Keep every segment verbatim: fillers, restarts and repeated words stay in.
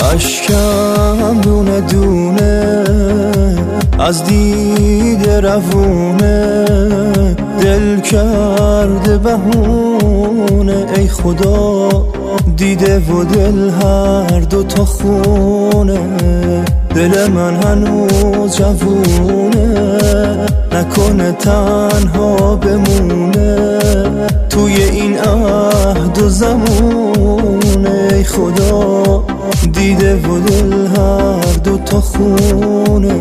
اشکم دونه دونه از دید روونه، دل کرده بهونه. ای خدا دیده و دل هر دو تا خونه، دل من هنوز جوونه، نکنه تنها بمونه توی این عهد و زمونه. ای خدا دیده و دل هر دو تا خونه.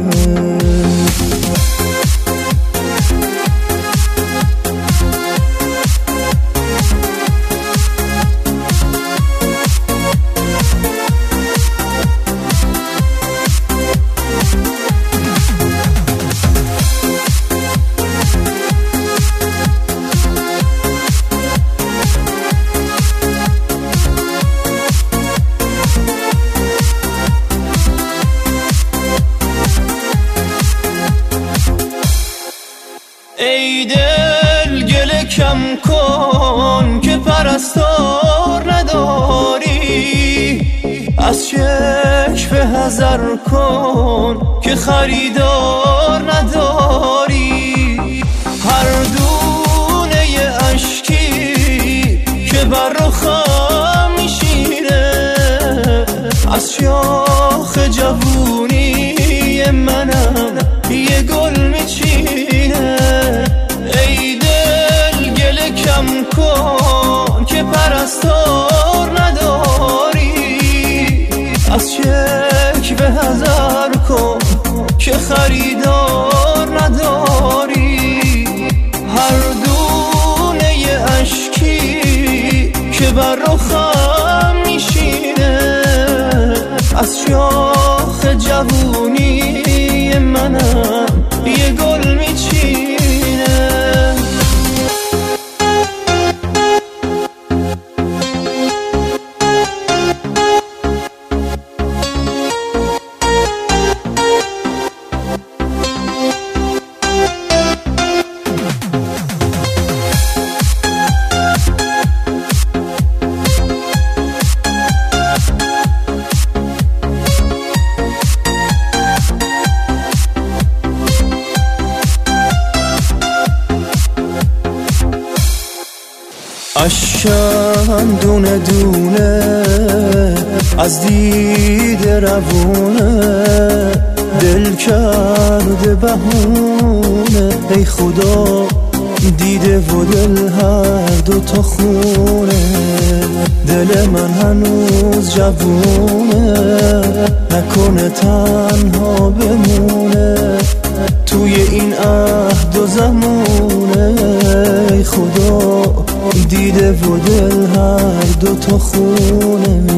ای دل گله کم کن که پرستار نداری، از شک به حذر کن که خریدار نداری. هر دونه ی اشکی که بر رخم میشینه، از شاخ جوونی منم یه گل میچینه. ای دل گله کم کن که پرستار نداری، از شک به حذر کن که خریدار نداری. هر دونه ی اشکی که بر رخم میشینه، از شاخ جوونی منم یه گل میچینه. اشکم دونه دونه از دید روونه، دل کرده بهونه. ای خدا دیده و دل هر دو تا خونه، دل من هنوز جوونه، نکنه تنها بمونه توی این عهد و زمونه. ای خدا دیده و دل هر دو تا خونه.